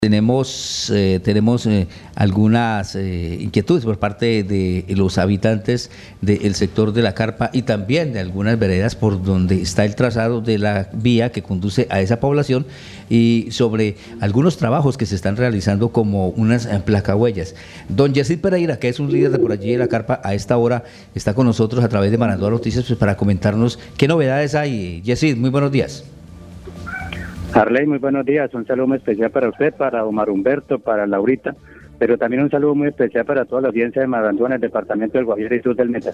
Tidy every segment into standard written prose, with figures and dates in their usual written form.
Tenemos algunas inquietudes por parte de los habitantes del sector de la Carpa y también de algunas veredas por donde está el trazado de la vía que conduce a esa población y sobre algunos trabajos que se están realizando como unas placahuellas. Don Yesid Pereira, que es un líder de por allí de la Carpa, a esta hora está con nosotros a través de Maranduá Noticias pues, para comentarnos qué novedades hay. Yesid, muy buenos días. Arley, muy buenos días. Un saludo muy especial para usted, para Omar Humberto, para Laurita, pero también un saludo muy especial para toda la audiencia de Maranduá en el departamento del Guajira y sur del Meta.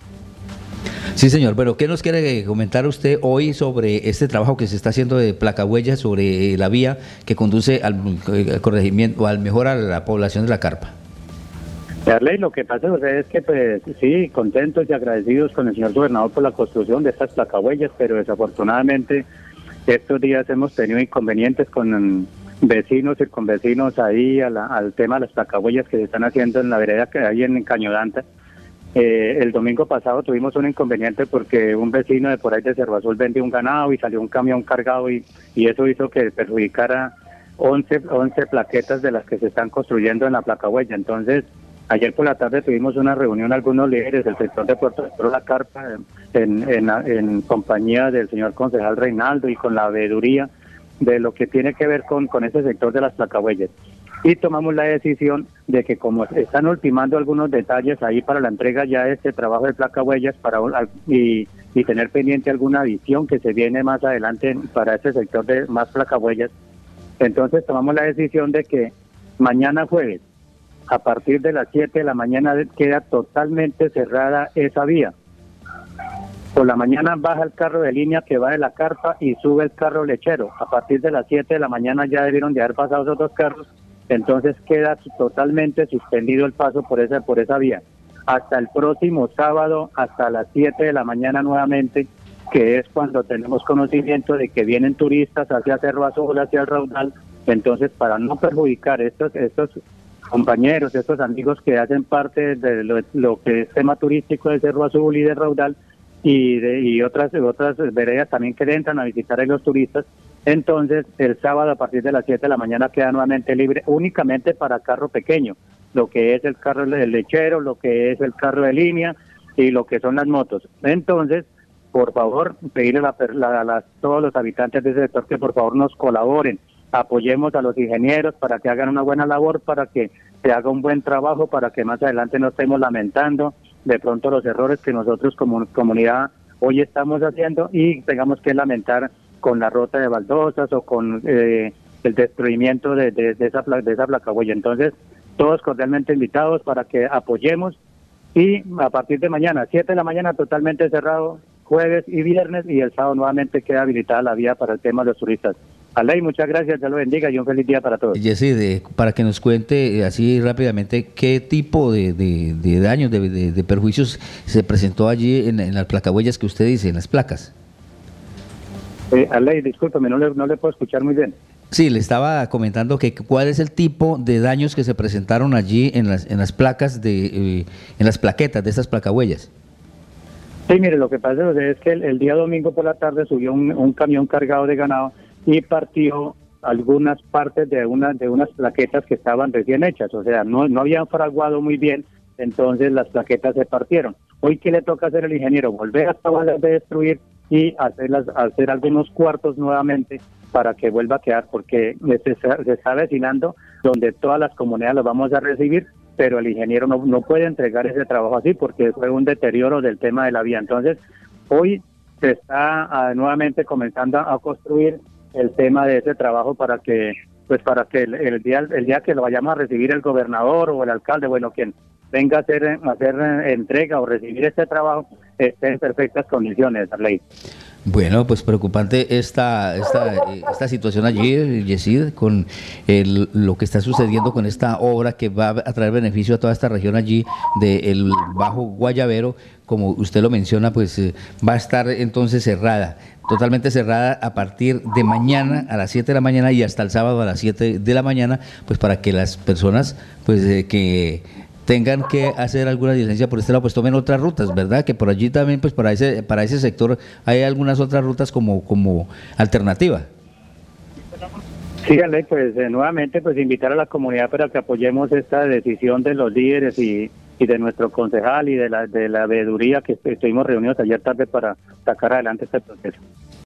Sí, señor, pero ¿qué nos quiere comentar usted hoy sobre este trabajo que se está haciendo de placahuellas sobre la vía que conduce al corregimiento o al mejor a la población de la Carpa? Arley, lo que pasa es que, pues, sí, contentos y agradecidos con el señor gobernador por la construcción de estas placahuellas, pero desafortunadamente estos días hemos tenido inconvenientes con vecinos y con vecinos ahí al tema de las placahuellas que se están haciendo en la vereda que hay en Cañodanta. El domingo pasado tuvimos un inconveniente porque un vecino de por ahí de Cerro Azul vendió un ganado y salió un camión cargado y eso hizo que perjudicara 11 plaquetas de las que se están construyendo en la placahuella. Entonces, ayer por la tarde tuvimos una reunión algunos líderes del sector de Puerto de la Carpa en compañía del señor concejal Reinaldo y con la veeduría de lo que tiene que ver con ese sector de las placahuellas. Y tomamos la decisión de que como están ultimando algunos detalles ahí para la entrega ya de este trabajo de placahuellas y tener pendiente alguna visión que se viene más adelante para ese sector de más placahuellas, entonces tomamos la decisión de que mañana jueves a partir de las 7 de la mañana queda totalmente cerrada esa vía. Por la mañana baja el carro de línea que va de la Carpa y sube el carro lechero. A partir de las 7 de la mañana ya debieron de haber pasado esos dos carros, entonces queda totalmente suspendido el paso por esa vía. Hasta el próximo sábado, hasta las 7 de la mañana nuevamente, que es cuando tenemos conocimiento de que vienen turistas hacia Cerro Azul, hacia el Raudal. Entonces, para no perjudicar estos compañeros, estos amigos que hacen parte de lo que es tema turístico de Cerro Azul y de Raudal y otras veredas también que entran a visitar a los turistas, entonces el sábado a partir de las 7 de la mañana queda nuevamente libre únicamente para carro pequeño, lo que es el carro del lechero, lo que es el carro de línea y lo que son las motos. Entonces, por favor, pedirle a todos los habitantes de ese sector que por favor nos colaboren, apoyemos a los ingenieros para que hagan una buena labor, para que se haga un buen trabajo, para que más adelante no estemos lamentando de pronto los errores que nosotros como comunidad hoy estamos haciendo y tengamos que lamentar con la rota de baldosas o con el destruimiento de esa placahuella. Entonces, todos cordialmente invitados para que apoyemos y a partir de mañana, 7 de la mañana totalmente cerrado, jueves y viernes, y el sábado nuevamente queda habilitada la vía para el tema de los turistas. Aley, muchas gracias, Dios lo bendiga y un feliz día para todos. Yesid, para que nos cuente así rápidamente qué tipo de daños, de perjuicios se presentó allí en las placahuellas que usted dice, en las placas. Aley, discúlpame, no le puedo escuchar muy bien. Sí, le estaba comentando que cuál es el tipo de daños que se presentaron allí en las placas en las plaquetas de estas placahuellas. Sí, mire, lo que pasa es que el día domingo por la tarde subió un camión cargado de ganado y partió algunas partes de unas plaquetas que estaban recién hechas, o sea, no habían fraguado muy bien, entonces las plaquetas se partieron. Hoy, ¿qué le toca hacer al ingeniero? Volver a acabar de destruir y hacer algunos cuartos nuevamente para que vuelva a quedar, porque se está avecinando donde todas las comunidades las vamos a recibir, pero el ingeniero no puede entregar ese trabajo así porque fue un deterioro del tema de la vía. Entonces, hoy se está nuevamente comenzando a construir el tema de ese trabajo para que el día que lo vayamos a recibir el gobernador o el alcalde, bueno, quien venga a hacer entrega o recibir este trabajo, esté en perfectas condiciones, Arley. Bueno, pues preocupante esta situación allí, Yesid, con lo que está sucediendo con esta obra que va a traer beneficio a toda esta región allí del Bajo Guayabero, como usted lo menciona, pues va a estar entonces cerrada, totalmente cerrada a partir de mañana a las 7 de la mañana y hasta el sábado a las 7 de la mañana, pues para que las personas pues que tengan que hacer alguna diligencia por este lado, pues tomen otras rutas, ¿verdad? Que por allí también, pues para ese sector hay algunas otras rutas como alternativa. Sí, Ale, pues nuevamente pues invitar a la comunidad para que apoyemos esta decisión de los líderes y de nuestro concejal y de la veeduría que estuvimos reunidos ayer tarde para sacar adelante este proceso.